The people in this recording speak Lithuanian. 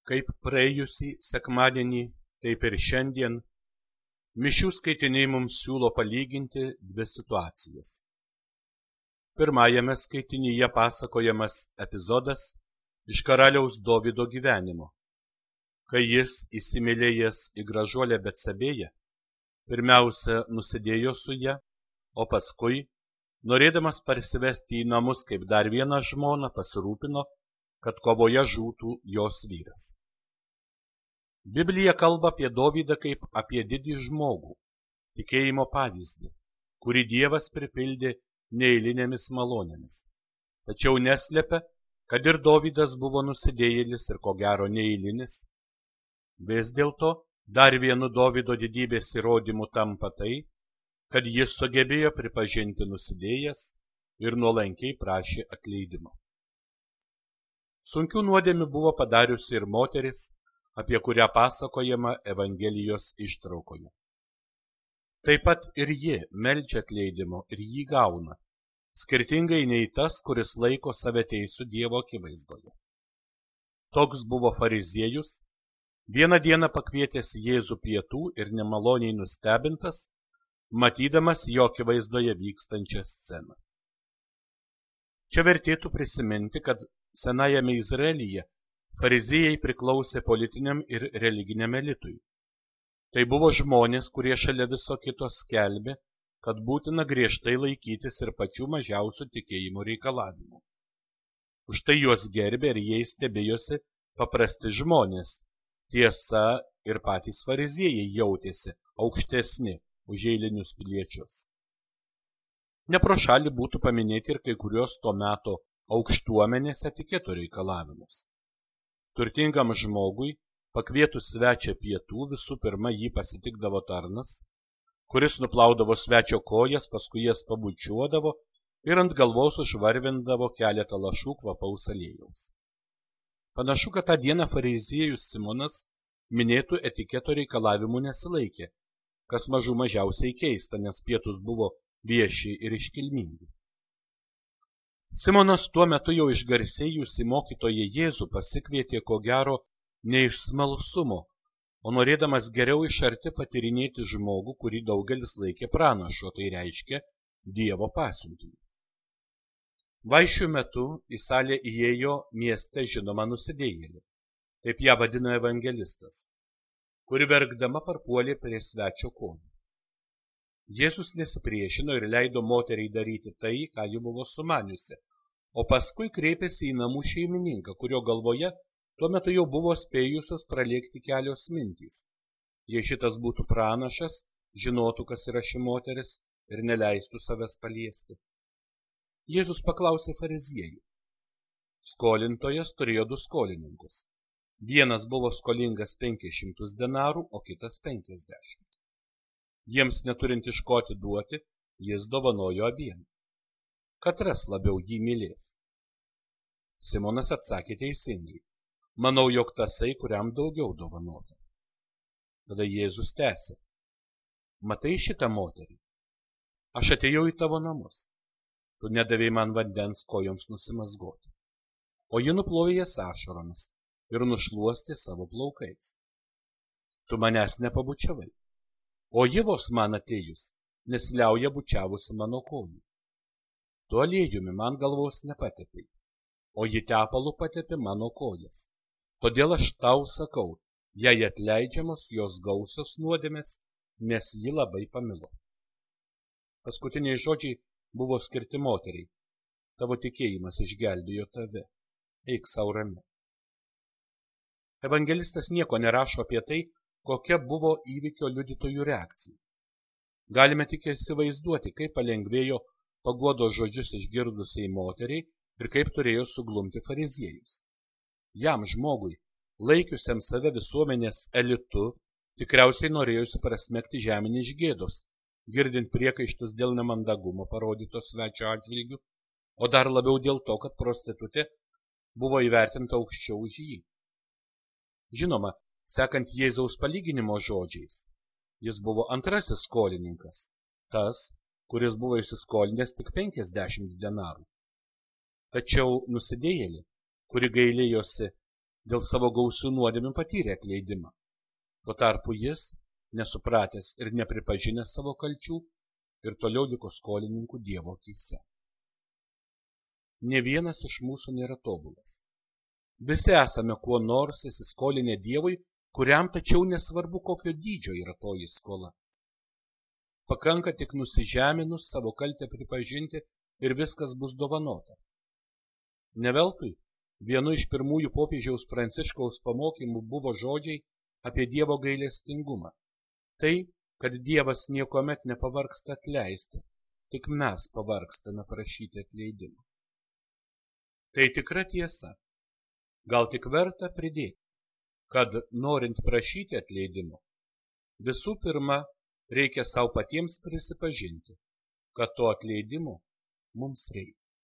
Kaip praėjusį sekmadienį, taip ir šiandien mišių skaitiniai mums siūlo palyginti dvi situacijas. Pirmajame skaitinyje pasakojamas epizodas iš karaliaus Dovydo gyvenimo, kai jis, įsimylėjęs į gražuolę Betsabėją, pirmiausia nusidėjo su ja, o paskui, norėdamas parsivesti į namus kaip dar vieną žmoną, pasirūpino, kad kovoje žūtų jos vyras. Biblija kalba apie Dovydą kaip apie didį žmogų, tikėjimo pavyzdį, kurį Dievas pripildė neeilinėmis malonėmis. Tačiau neslepia, kad ir Dovydas buvo nusidėjėlis ir ko gero neeilinis. Vis dėlto dar vienu Dovydo didybės įrodymu tampa tai, kad jis sugebėjo pripažinti nusidėjęs ir nuolankiai prašė atleidimo. Sunkių nuodėmių buvo padariusi ir moteris, apie kurią pasakojama Evangelijos ištraukoje. Taip pat ir ji meldžia atleidimo ir jį gauna, skirtingai nei tas, kuris laiko save teisų Dievo akivaizdoje. Toks buvo fariziejus, vieną dieną pakvietęs Jėzų pietų ir nemaloniai nustebintas, matydamas jo akivaizdoje vykstančią sceną. Čia vertėtų prisiminti, kad senajame Izraelyje fariziejai priklausė politiniam ir religiniam elitui. Tai buvo žmonės, kurie šalia viso kito skelbė, kad būtina griežtai laikytis ir pačių mažiausių tikėjimo reikalavimų. Už tai juos gerbė ir jais stebėjosi paprasti žmonės. Tiesa, ir patys fariziejai jautėsi aukštesni už eilinius piliečius. Ne pro šalį būtų paminėti ir kai kurios to meto aukštuomenės etiketo reikalavimus. Turtingam žmogui, pakvietus svečią pietų, visų pirma jį pasitikdavo tarnas, kuris nuplaudavo svečio kojas, paskui jas pabučiuodavo ir ant galvos užvarvindavo keletą lašų kvapaus aliejaus. Panašu, kad tą dieną fariziejus Simonas minėtų etiketo reikalavimų nesilaikė, kas mažų mažiausiai keista, nes pietus buvo vieši ir iškilmingi. Simonas tuo metu jau išgarsėjusi mokytoją Jėzų pasikvietė ko gero ne iš smalsumo, o norėdamas geriau iš arti patyrinėti žmogų, kurį daugelis laikė pranašu, tai reiškia Dievo pasiuntiniu. Vaišių metu į salę įėjo mieste žinoma nusidėjėlė, taip ją vadina evangelistas, kuri verkdama parpuolė prie svečio kojų. Jėzus nesipriešino ir leido moteriai daryti tai, ką ji buvo sumaniusi, o paskui kreipėsi į namų šeimininką, kurio galvoje tuo metu jau buvo spėjusios pralėkti kelios mintys. Jei šitas būtų pranašas, žinotų, kas yra ši moteris ir neleistų savęs paliesti. Jėzus paklausė fariziejų. Skolintojas turėjo du skolininkus. Vienas buvo skolingas 500 denarų, o kitas 50. Jiems neturint iš ko atiduoti, jis dovanojo abiem. Katras labiau jį mylės? Simonas atsakė teisingai. Manau, jog tasai, kuriam daugiau dovanota. Tada Jėzus tęsė. Matai šitą moterį? Aš atėjau į tavo namus. Tu nedavei man vandens kojoms nusimazgoti. O ji nuplovė jas ašaromis ir nušluostė savo plaukais. Tu manęs nepabučiavai. O ji vos man atėjus, nesiliauja bučiavusi mano kojų. Tu aliejumi man galvos nepatepei, o ji tepalu patepė mano kojas. Todėl aš tau sakau, jai atleidžiamos jos gausios nuodėmės, nes ji labai pamilo. Paskutiniai žodžiai buvo skirti moteriai. Tavo tikėjimas išgelbėjo tave. Eik sau rami. Evangelistas nieko nerašo apie tai, kokia buvo įvykio liudytojų reakcija. Galime tik įsivaizduoti, kaip palengvėjo paguodos žodžius išgirdusiai moteriai ir kaip turėjo suglumti fariziejus. Jam žmogui, laikiusiam save visuomenės elitu, tikriausiai norėjusi prasmegti žeminį iš gėdos, girdint priekaištus dėl nemandagumo parodyto svečio atžvilgių, o dar labiau dėl to, kad prostitutė buvo įvertinta aukščiau už jį. Žinoma, sekant Jėzaus palyginimo žodžiais, jis buvo antrasis skolininkas, tas, kuris buvo įsiskolinęs tik 50 denarų. Tačiau nusidėjėlė, kuri gailėjosi dėl savo gausių nuodėmių patyrė atleidimą. Tuo tarpu jis, nesupratęs ir nepripažinęs savo kalčių, ir toliau liko skolininku Dievo akyse. Nė vienas iš mūsų nėra tobulas. Visi esame kuo nors įsiskolinę Dievui, kuriam tačiau nesvarbu, kokio dydžio yra toji skola. Pakanka tik nusižeminus savo kaltę pripažinti ir viskas bus dovanota. Ne veltui vienu iš pirmųjų popiežiaus Pranciškaus pamokymų buvo žodžiai apie Dievo gailestingumą. Tai, kad Dievas niekuomet nepavargsta atleisti, tik mes pavargstame prašyti atleidimo. Tai tikra tiesa. Gal tik verta pridėti, kad norint prašyti atleidimo, visų pirma reikia savo patiems prisipažinti, kad to atleidimo mums reikia.